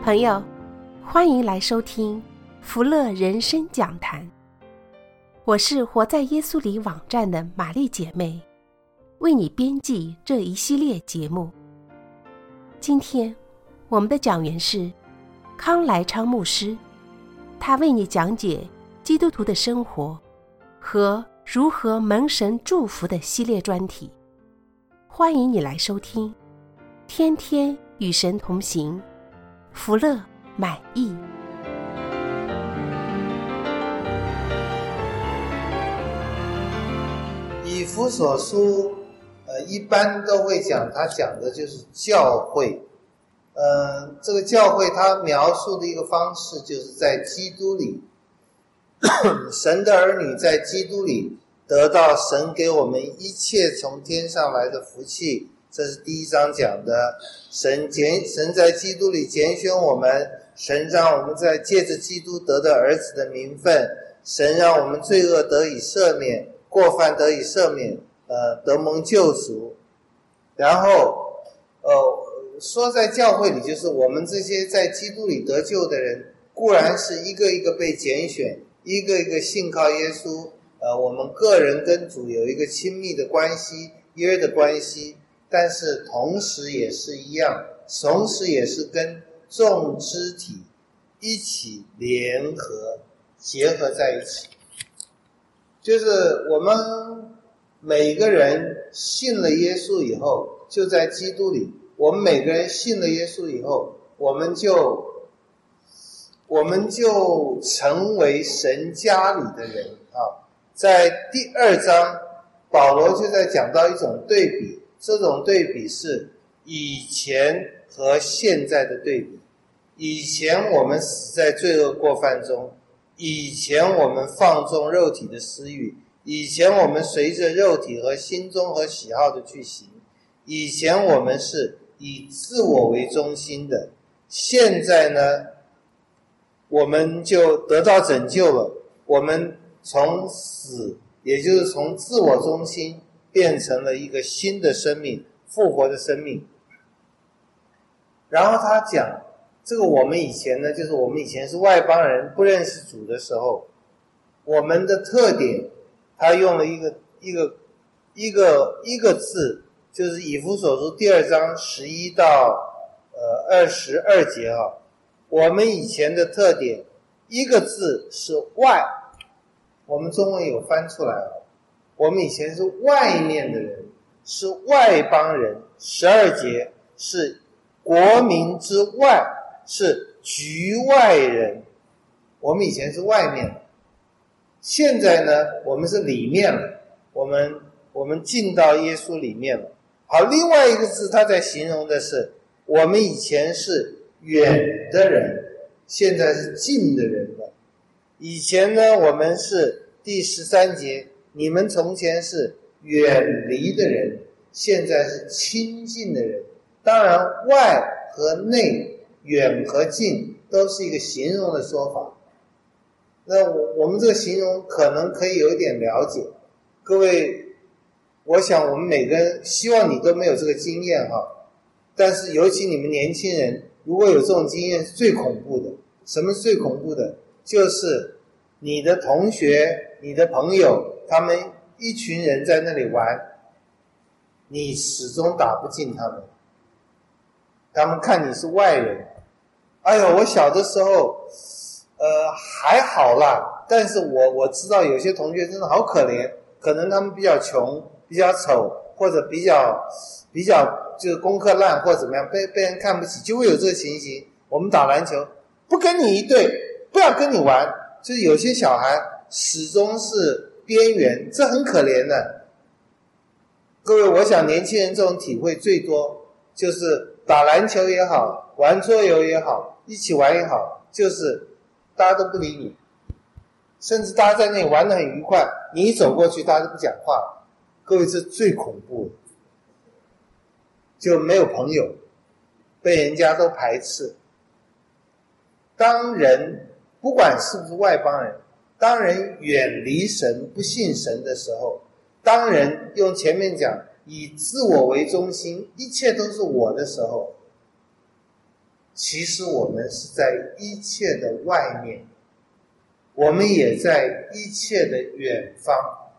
朋友，欢迎来收听福乐人生讲坛。我是活在耶稣里网站的玛丽姐妹，为你编辑这一系列节目。今天我们的讲员是康来昌牧师，他为你讲解基督徒的生活和如何蒙神祝福的系列专题。欢迎你来收听，天天与神同行，福乐满意。 以弗所书一般都会讲，他讲的就是教会。这个教会他描述的一个方式就是在基督里神的儿女在基督里得到神给我们一切从天上来的福气，这是第一章讲的。神在基督里拣选我们，神让我们在借着基督得到儿子的名分，神让我们罪恶得以赦免，过犯得以赦免，得蒙救赎。然后说在教会里，就是我们这些在基督里得救的人，固然是一个一个被拣选，一个一个信靠耶稣，我们个人跟主有一个亲密的关系，约的关系，但是同时也是一样，同时也是跟众肢体一起联合结合在一起。就是我们每个人信了耶稣以后，就在基督里，我们每个人信了耶稣以后，我们就成为神家里的人啊。在第二章保罗就在讲到一种对比，这种对比是以前和现在的对比。以前我们死在罪恶过犯中，以前我们放纵肉体的私欲，以前我们随着肉体和心中和喜好的去行，以前我们是以自我为中心的。现在呢，我们就得到拯救了，我们从死，也就是从自我中心变成了一个新的生命，复活的生命。然后他讲这个我们以前呢，就是我们以前是外邦人，不认识主的时候，我们的特点他用了一个字，就是以弗所书第二章11到22节啊。我们以前的特点一个字是外，我们中文有翻出来了，我们以前是外面的人，是外邦人。12节是国民之外，是局外人。我们以前是外面的，现在呢我们是里面了，我们进到耶稣里面了。好，另外一个字他在形容的是我们以前是远的人，现在是近的人了。以前呢我们是第13节，你们从前是远离的人，现在是亲近的人。当然外和内，远和近都是一个形容的说法。那我们这个形容可能可以有一点了解。各位，我想我们每个人希望你都没有这个经验哈，但是尤其你们年轻人如果有这种经验是最恐怖的。什么是最恐怖的？就是你的同学你的朋友他们一群人在那里玩，你始终打不进他们，他们看你是外人。哎呦，我小的时候还好啦，但是我知道有些同学真的好可怜，可能他们比较穷，比较丑，或者比较就是功课烂或者怎么样，被人看不起，就会有这个情形。我们打篮球不跟你一队，不要跟你玩，就是有些小孩始终是边缘，这很可怜的。各位，我想年轻人这种体会最多，就是打篮球也好，玩桌游也好，一起玩也好，就是大家都不理你，甚至大家在那里玩得很愉快，你一走过去大家都不讲话。各位，这最恐怖的，就没有朋友，被人家都排斥。当人不管是不是外邦人，当人远离神不信神的时候，当人用前面讲以自我为中心，一切都是我的时候， 其实我们是在一切的外面，我们也在一切的远方。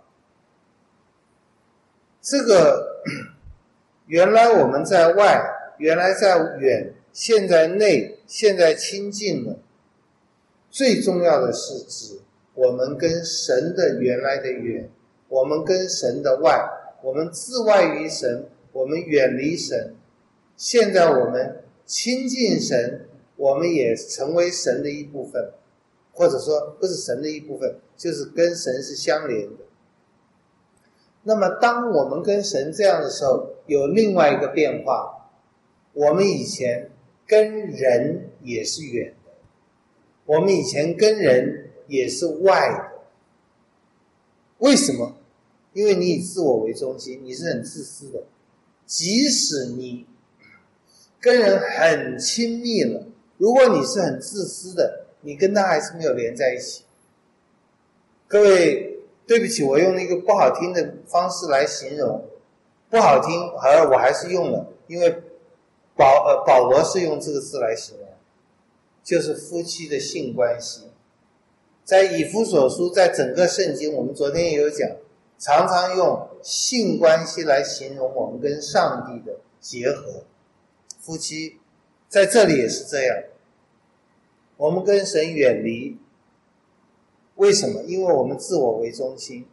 这个原来我们在外，原来在远，现在内，现在亲近了。最重要的是指我们跟神的原来的远，我们跟神的外，我们自外于神，我们远离神。现在我们亲近神，我们也成为神的一部分，或者说不是神的一部分，就是跟神是相连的。那么当我们跟神这样的时候，有另外一个变化，我们以前跟人也是远的，我们以前跟人也是外的。为什么？因为你以自我为中心，你是很自私的。即使你跟人很亲密了，如果你是很自私的，你跟他还是没有连在一起。各位，对不起，我用了一个不好听的方式来形容，不好听，而我还是用了，因为保罗是用这个字来形容，就是夫妻的性关系。在以弗所书，在整个圣经，我们昨天也有讲，常常用性关系来形容我们跟上帝的结合。夫妻在这里也是这样，我们跟神远离。为什么？因为我们自我为中心。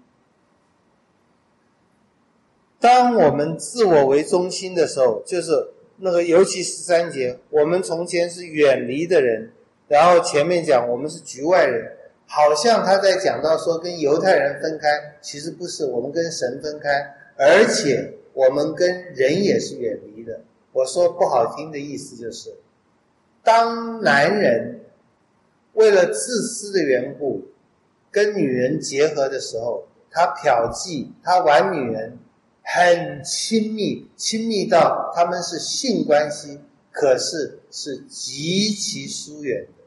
当我们自我为中心的时候，就是那个尤其13节，我们从前是远离的人，然后前面讲我们是局外人，好像他在讲到说跟犹太人分开，其实不是，我们跟神分开，而且我们跟人也是远离的。我说不好听的意思就是，当男人为了自私的缘故跟女人结合的时候，他嫖妓，他玩女人，很亲密，亲密到他们是性关系，可是是极其疏远的，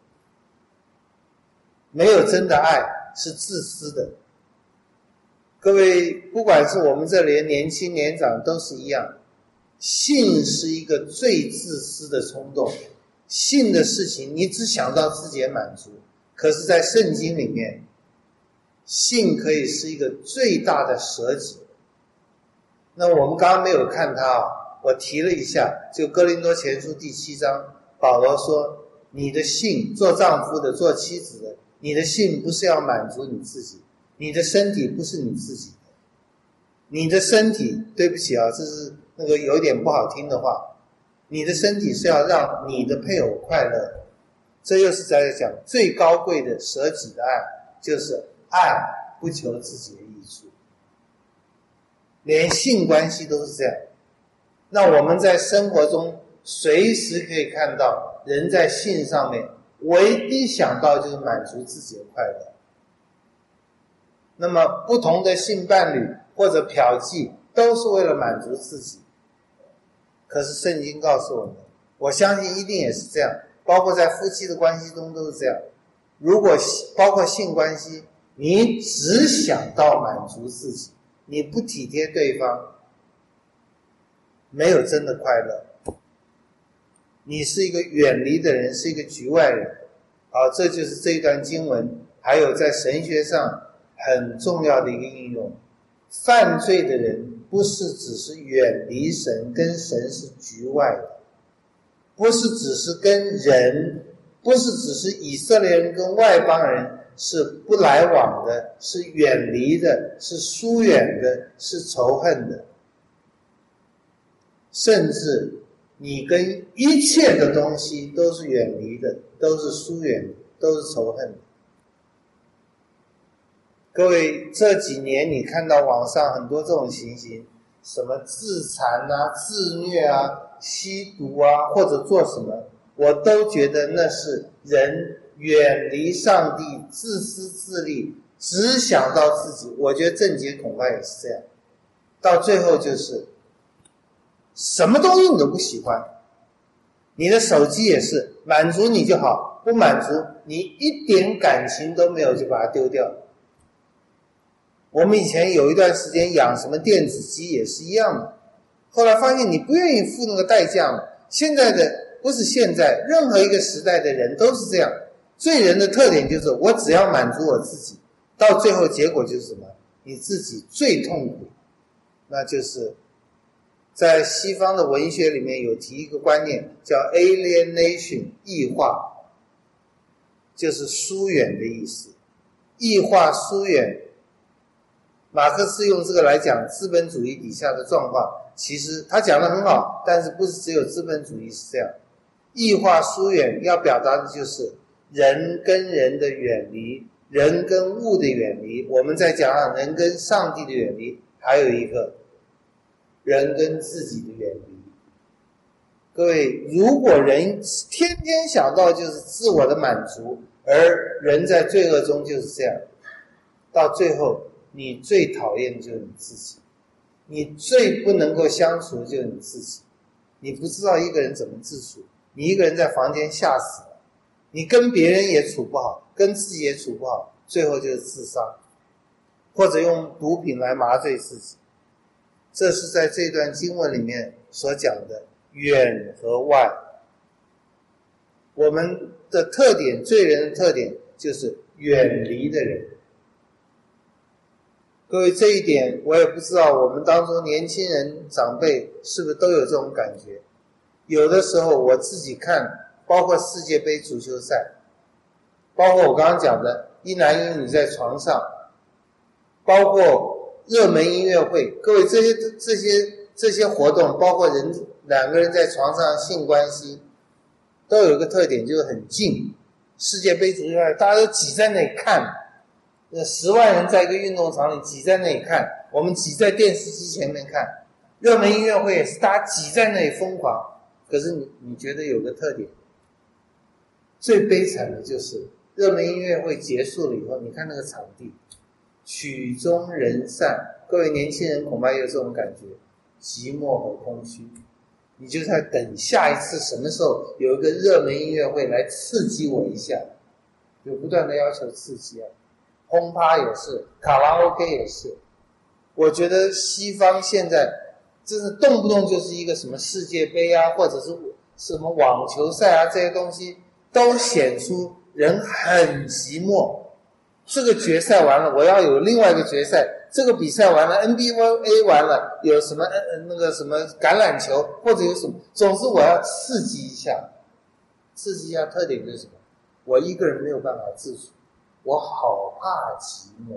没有真的爱，是自私的。各位，不管是我们这里年轻年长都是一样，性是一个最自私的冲动，性的事情你只想到自己的满足，可是在圣经里面，性可以是一个最大的舍己。那我们刚刚没有看它我提了一下，就哥林多前书第7章，保罗说，你的性，做丈夫的，做妻子的，你的性不是要满足你自己，你的身体不是你自己的，你的身体，对不起这是那个有点不好听的话，你的身体是要让你的配偶快乐。这又是在讲最高贵的舍己的爱，就是爱不求自己的益处。连性关系都是这样。那我们在生活中随时可以看到，人在性上面唯一想到就是满足自己的快乐。那么不同的性伴侣或者嫖妓都是为了满足自己。可是圣经告诉我们，我相信一定也是这样，包括在夫妻的关系中都是这样。如果包括性关系，你只想到满足自己，你不体贴对方，没有真的快乐。你是一个远离的人，是一个局外人。这就是这一段经文还有在神学上很重要的一个应用。犯罪的人不是只是远离神，跟神是局外的，不是只是跟人，不是只是以色列人跟外邦人是不来往的，是远离的，是疏远的，是仇恨的。甚至你跟一切的东西都是远离的，都是疏远的，都是仇恨的。各位，这几年你看到网上很多这种情形，什么自残自虐吸毒或者做什么，我都觉得那是人远离上帝，自私自利，只想到自己。我觉得郑捷恐怕也是这样，到最后就是什么东西你都不喜欢，你的手机也是满足你就好，不满足你一点感情都没有就把它丢掉。我们以前有一段时间养什么电子机也是一样的，后来发现你不愿意付那个代价了。现在的不是现在，任何一个时代的人都是这样。罪人的特点就是我只要满足我自己，到最后结果就是什么？你自己最痛苦。那就是在西方的文学里面有提一个观念叫 alienation， 异化，就是疏远的意思。异化疏远，马克思用这个来讲资本主义底下的状况，其实他讲得很好，但是不是只有资本主义是这样。异化疏远要表达的就是人跟人的远离，人跟物的远离，我们再讲讲人跟上帝的远离，还有一个人跟自己的远离。各位，如果人天天想到就是自我的满足，而人在罪恶中就是这样，到最后你最讨厌的就是你自己，你最不能够相处的就是你自己。你不知道一个人怎么自处，你一个人在房间吓死了，你跟别人也处不好，跟自己也处不好，最后就是自杀，或者用毒品来麻醉自己。这是在这段经文里面所讲的远和外。我们的特点，罪人的特点就是远离的人。各位，这一点我也不知道我们当中年轻人长辈是不是都有这种感觉。有的时候我自己看，包括世界杯足球赛，包括我刚刚讲的一男一女在床上，包括热门音乐会，各位这些活动，包括两个人在床上性关系，都有一个特点，就是很近。世界杯足球赛大家都挤在那里看，10万人在一个运动场里挤在那里看，我们挤在电视机前面看。热门音乐会也是大家挤在那里疯狂。可是你觉得有个特点，最悲惨的就是热门音乐会结束了以后，你看那个场地曲终人散，各位年轻人恐怕也有这种感觉，寂寞和空虚。你就在等下一次什么时候有一个热门音乐会来刺激我一下，就不断的要求刺激啊，轰趴也是，卡拉 OK 也是。我觉得西方现在真是动不动就是一个什么世界杯啊，或者是什么网球赛啊，这些东西都显出人很寂寞。这个决赛完了，我要有另外一个决赛，这个比赛完了 NBA 完了，有什么那个什么橄榄球，或者有什么，总之我要刺激一下。刺激一下特点就是什么？我一个人没有办法自处，我好怕寂寞。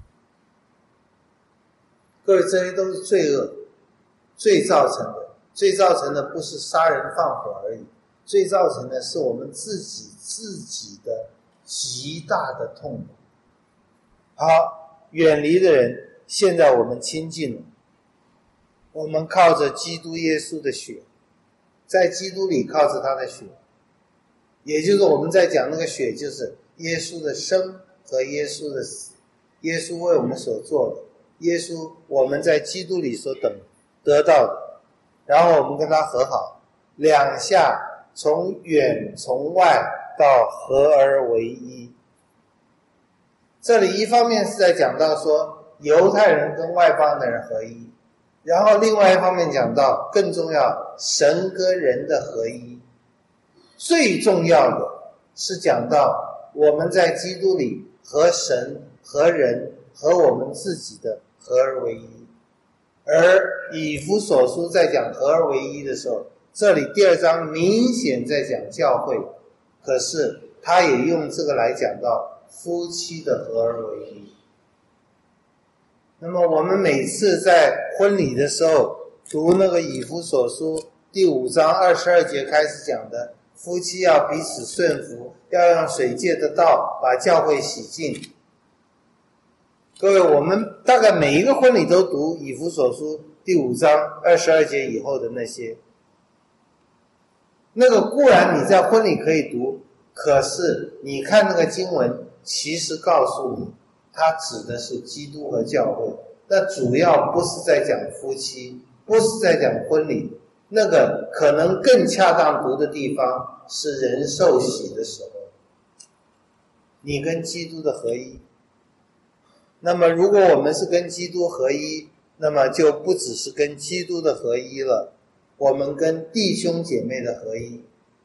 各位，这些都是罪恶，罪造成的。罪造成的不是杀人放火而已，罪造成的是我们自己的极大的痛苦。好，远离的人，现在我们亲近了，我们靠着基督耶稣的血，在基督里靠着他的血，也就是我们在讲那个血，就是耶稣的生和耶稣的死，耶稣为我们所做的，耶稣我们在基督里所得到的，然后我们跟他和好，两下从远从外到合而为一。这里一方面是在讲到说犹太人跟外邦的人合一，然后另外一方面讲到更重要，神跟人的合一。最重要的是讲到我们在基督里和神和人和我们自己的合而为一。而以弗所书在讲合而为一的时候，这里第2章明显在讲教会，可是他也用这个来讲到夫妻的合而为一。那么我们每次在婚礼的时候读那个以弗所书第5章22节开始讲的，夫妻要彼此顺服，要用水界的道把教会洗净。各位，我们大概每一个婚礼都读以弗所书第5章22节以后的那些，那个固然你在婚礼可以读，可是你看那个经文其实告诉你，它指的是基督和教会，那主要不是在讲夫妻，不是在讲婚礼，那个可能更恰当读的地方是人受洗的时候，你跟基督的合一。那么如果我们是跟基督合一，那么就不只是跟基督的合一了，我们跟弟兄姐妹的合一，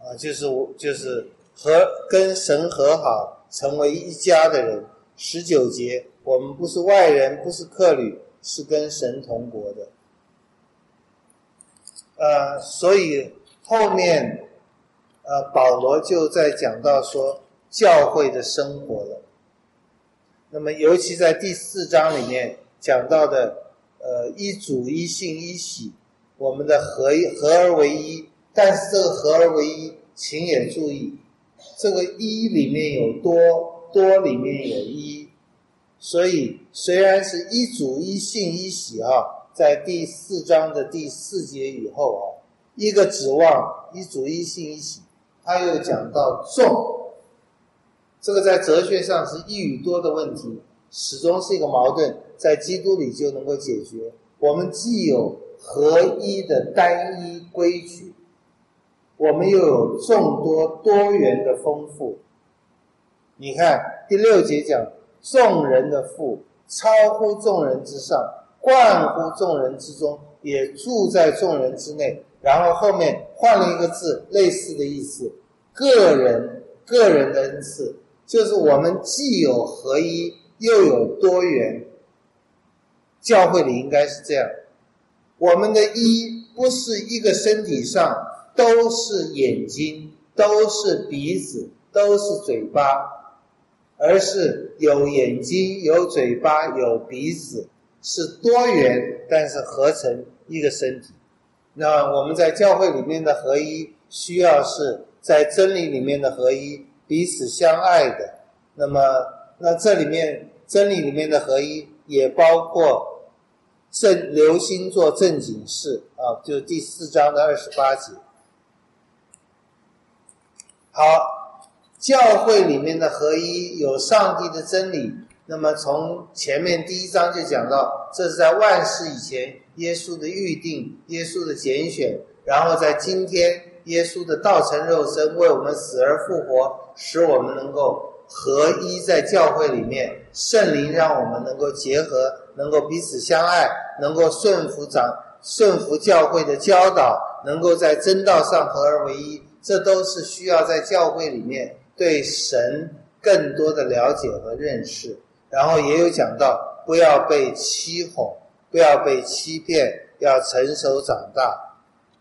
就是跟神和好，成为一家的人。19节，我们不是外人，不是客旅，是跟神同国的。所以后面保罗就在讲到说教会的生活了。那么尤其在第4章里面讲到的一主一信一喜，我们的合而为一。但是这个合而为一，请也注意，这个一里面有多，多里面有一，所以虽然是一主一信一喜在第4章的第4节以后一个指望一主一信一喜，他又讲到众，这个在哲学上是一与多的问题，始终是一个矛盾，在基督里就能够解决。我们既有合一的单一规矩，我们又有众多多元的丰富。你看第6节讲众人的父超乎众人之上，贯乎众人之中，也住在众人之内。然后后面换了一个字，类似的意思，个人的恩赐，就是我们既有合一又有多元。教会里应该是这样，我们的一不是一个身体上都是眼睛，都是鼻子，都是嘴巴，而是有眼睛，有嘴巴，有鼻子，是多元，但是合成一个身体。那我们在教会里面的合一，需要是在真理里面的合一，彼此相爱的。那这里面真理里面的合一，也包括留心做正经事就是第4章的28节。好，教会里面的合一有上帝的真理。那么从前面第1章就讲到，这是在万事以前耶稣的预定，耶稣的拣选，然后在今天耶稣的道成肉身，为我们死而复活，使我们能够合一在教会里面，圣灵让我们能够结合，能够彼此相爱，能够顺服教会的教导，能够在真道上合而为一。这都是需要在教会里面对神更多的了解和认识。然后也有讲到不要被欺哄，不要被欺骗，要成熟长大。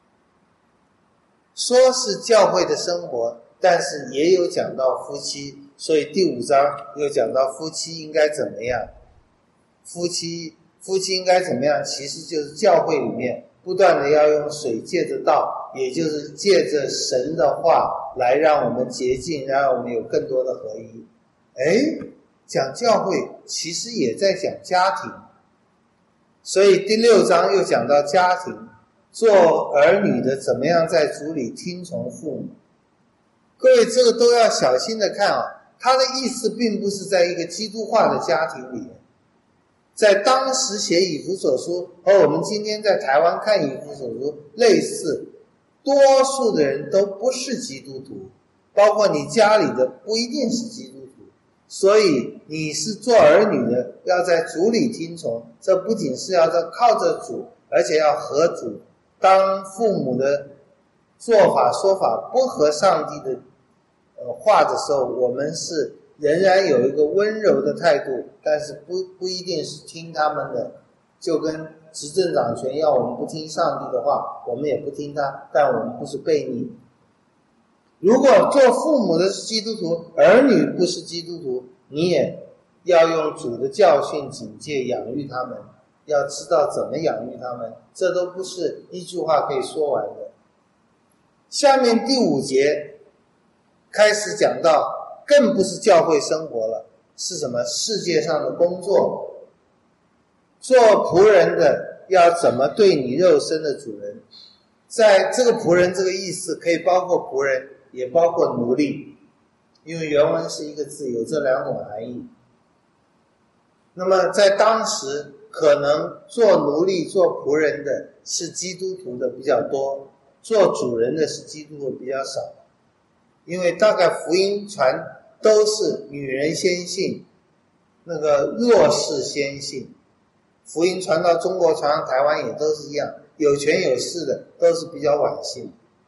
说是教会的生活，但是也有讲到夫妻，所以第5章又讲到夫妻应该怎么样。夫妻应该怎么样，其实就是教会里面不断的要用水借着道，也就是借着神的话来让我们洁净，让我们有更多的合一。讲教会其实也在讲家庭，所以第6章又讲到家庭，做儿女的怎么样在主里听从父母。各位这个都要小心的看他的意思并不是在一个基督化的家庭里面。在当时写以弗所书和我们今天在台湾看以弗所书类似，多数的人都不是基督徒，包括你家里的不一定是基督徒。所以你是做儿女的，要在主里听从，这不仅是要靠着主，而且要合主。当父母的做法说法不合上帝的话的时候，我们是仍然有一个温柔的态度，但是不一定是听他们的，就跟执政掌权要我们不听上帝的话，我们也不听他，但我们不是悖逆。如果做父母的是基督徒，儿女不是基督徒，你也要用主的教训警戒养育他们，要知道怎么养育他们，这都不是一句话可以说完的。下面第5节开始讲到更不是教会生活了，是什么？世界上的工作。做仆人的要怎么对你肉身的主人。在这个仆人这个意思可以包括仆人，也包括奴隶，因为原文是一个字，有这2种含义。那么在当时可能做奴隶做仆人的是基督徒的比较多，做主人的是基督徒比较少，因为大概福音传都是女人先信，那个弱势先信。福音传到中国传到台湾也都是一样，有权有势的都是比较晚信。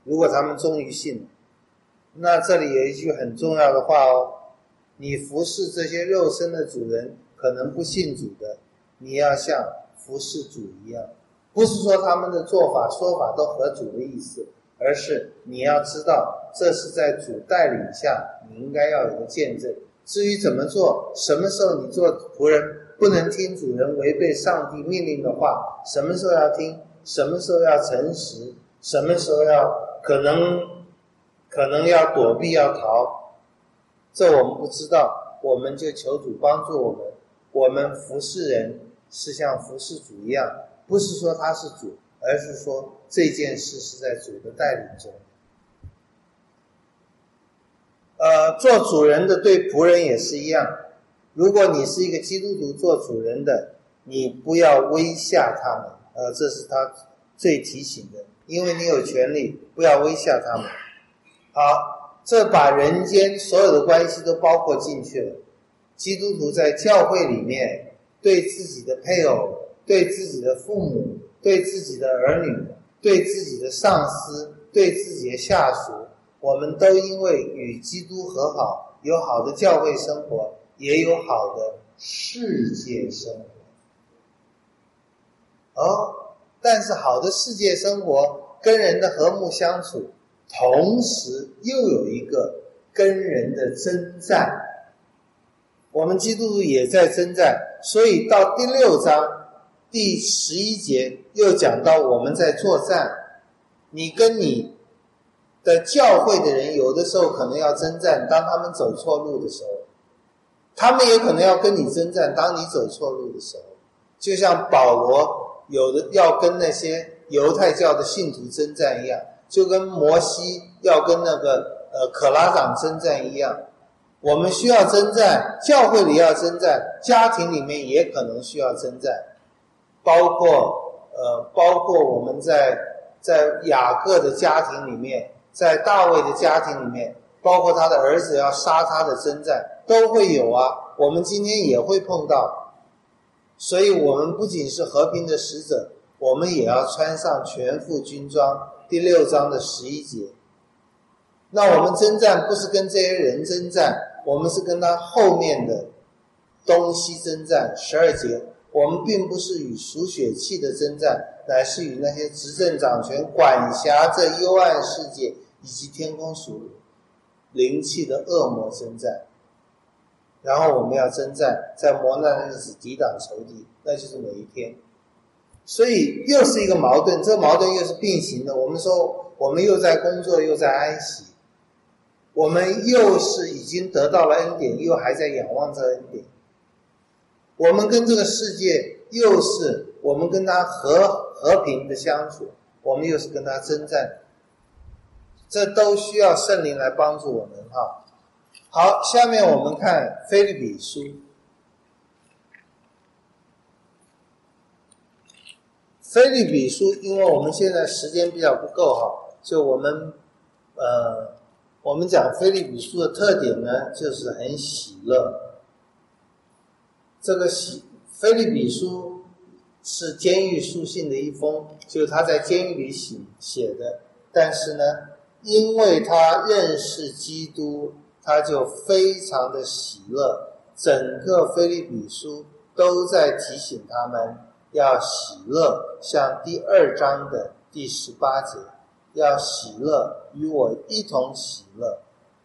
如果他们终于信了。那这里有一句很重要的话哦，你服侍这些肉身的主人可能不信主的，你要像服侍主一样，不是说他们的做法说法都合主的意思，而是你要知道这是在主带领下你应该要有个见证。至于怎么做，什么时候你做仆人不能听主人违背上帝命令的话，什么时候要听，什么时候要诚实，什么时候要可能要躲避要逃，这我们不知道，我们就求主帮助我们。我们服侍人是像服侍主一样，不是说他是主，而是说这件事是在主的带领中。做主人的对仆人也是一样，如果你是一个基督徒做主人的，你不要威吓他们，这是他最提醒的，因为你有权利，不要威吓他们。好，这把人间所有的关系都包括进去了。基督徒在教会里面对自己的配偶，对自己的父母，对自己的儿女，对自己的上司，对自己的下属，我们都因为与基督和好，有好的教会生活，也有好的世界生活。但是好的世界生活跟人的和睦相处，同时又有一个跟人的征战。我们基督徒也在征战，所以到第6章第11节又讲到我们在作战。你跟你的教会的人有的时候可能要征战，当他们走错路的时候，他们也可能要跟你征战，当你走错路的时候。就像保罗有的要跟那些犹太教的信徒征战一样，就跟摩西要跟那个可拉长征战一样。我们需要征战，教会里要征战，家庭里面也可能需要征战，包括我们在雅各的家庭里面，在大卫的家庭里面，包括他的儿子要杀他的征战都会有啊，我们今天也会碰到。所以我们不仅是和平的使者，我们也要穿上全副军装。第6章的11节，那我们征战不是跟这些人征战，我们是跟他后面的东西征战。12节，我们并不是与属血气的征战，乃是与那些执政掌权管辖这幽暗世界以及天空属灵气的恶魔征战。然后我们要征战，在磨难的日子抵挡仇敌，那就是每一天。所以又是一个矛盾，这个矛盾又是并行的。我们说我们又在工作又在安息，我们又是已经得到了恩典，又还在仰望这恩典。我们跟这个世界又是我们跟他和平的相处，我们又是跟他征战，这都需要圣灵来帮助我们哈。好，下面我们看腓立比书。腓立比书，因为我们现在时间比较不够哈，就我们讲腓立比书的特点呢，就是很喜乐。这个腓立比书是监狱书信的一封，就是他在监狱里写的。但是呢，因为他认识基督，他就非常的喜乐。整个腓立比书都在提醒他们要喜乐，像第2章的第18节，要喜乐，与我一同喜乐。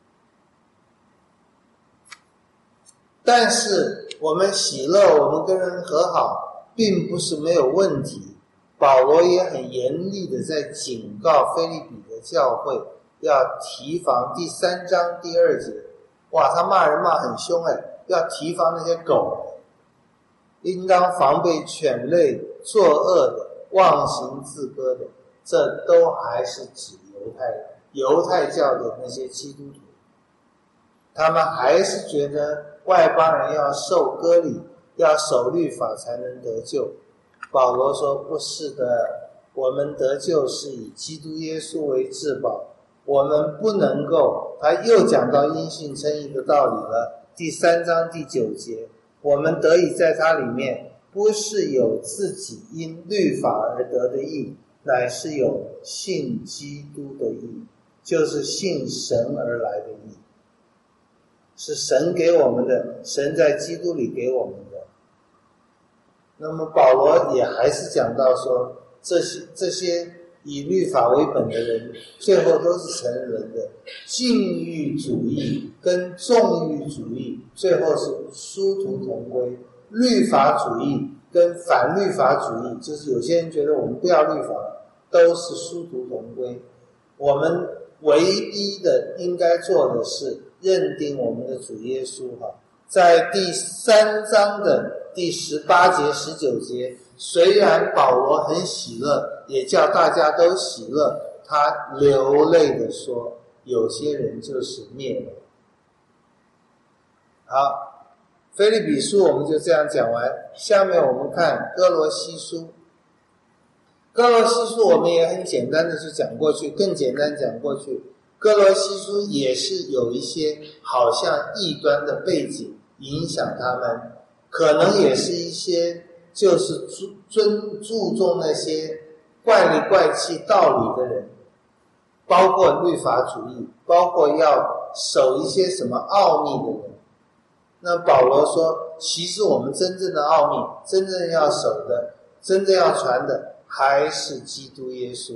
但是我们喜乐，我们跟人和好，并不是没有问题。保罗也很严厉的在警告腓立比的教会，要提防第3章第2节。哇，他骂人骂很凶要提防那些狗，应当防备犬类、作恶的、妄行自歌的。这都还是指犹太教的那些基督徒，他们还是觉得外邦人要受割礼，要守律法才能得救。保罗说不是的，我们得救是以基督耶稣为至宝，我们不能够。他又讲到因信称义的道理了，第3章第9节，我们得以在他里面，不是有自己因律法而得的义， 乃是有信基督的义，就是信神而来的义，是神给我们的，神在基督里给我们的。那么保罗也还是讲到说，这些以律法为本的人，最后都是成人的。禁欲主义跟纵欲主义，最后是殊途同归。律法主义跟反律法主义，就是有些人觉得我们不要律法，都是殊途同归。我们唯一的应该做的是认定我们的主耶稣在第3章的第18节19节，虽然保罗很喜乐，也叫大家都喜乐，他流泪的说，有些人就是灭了。好，腓立比书我们就这样讲完，下面我们看哥罗西书。哥罗西书我们也很简单的就讲过去，更简单讲过去。哥罗西书也是有一些好像异端的背景影响他们，可能也是一些就是注重那些怪里怪气道理的人，包括律法主义，包括要守一些什么奥秘的人。那保罗说，其实我们真正的奥秘，真正要守的，真正要传的，还是基督耶稣。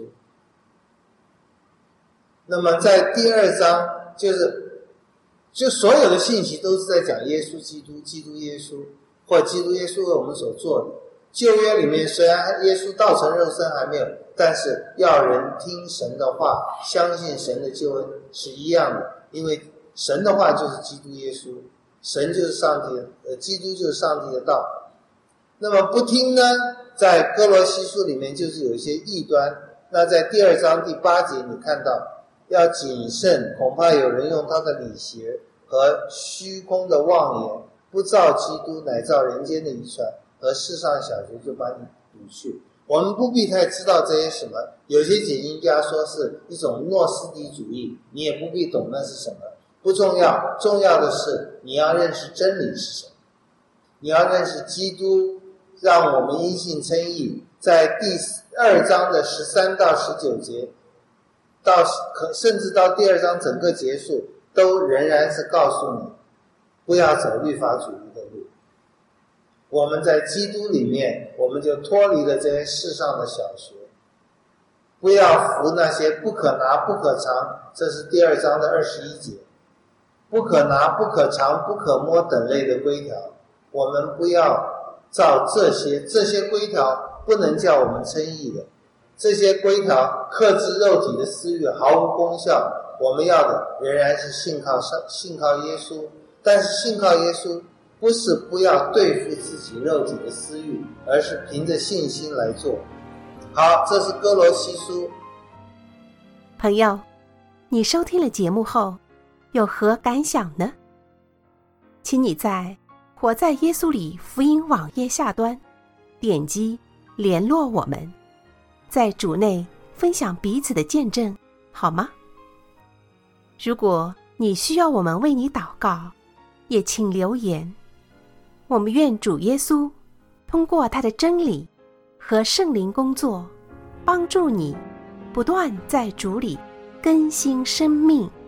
那么在第2章，就所有的信息都是在讲耶稣基督，基督耶稣，或基督耶稣为我们所做的。旧约里面虽然耶稣道成肉身还没有，但是要人听神的话，相信神的救恩是一样的，因为神的话就是基督耶稣，神就是上帝的，基督就是上帝的道。那么不听呢，在哥罗西书里面就是有一些异端。那在第2章第8节你看到要谨慎，恐怕有人用他的理邪和虚空的妄言，不照基督，乃照人间的遗传和世上小学，就把你掳去。我们不必太知道这些什么，有些解经家说是一种诺斯底主义，你也不必懂那是什么，不重要，重要的是你要认识真理是什么，你要认识基督让我们因信称义。在第2章的13到19节，甚至到第2章整个结束，都仍然是告诉你不要走律法主义的路。我们在基督里面，我们就脱离了这些世上的小学，不要服那些不可拿不可尝，这是第2章的21节，不可拿不可尝不可摸等类的规条，我们不要照这些规条不能叫我们称义的，这些规条克制肉体的私欲毫无功效，我们要的仍然是信靠耶稣。但是信靠耶稣不是不要对付自己肉体的私欲，而是凭着信心来做。好，这是哥罗西书。 朋友，你收听了节目后有何感想呢？请你在活在耶稣里福音网页下端点击联络我们，在主内分享彼此的见证，好吗？如果你需要我们为你祷告，也请留言。我们愿主耶稣通过他的真理和圣灵工作，帮助你不断在主里更新生命。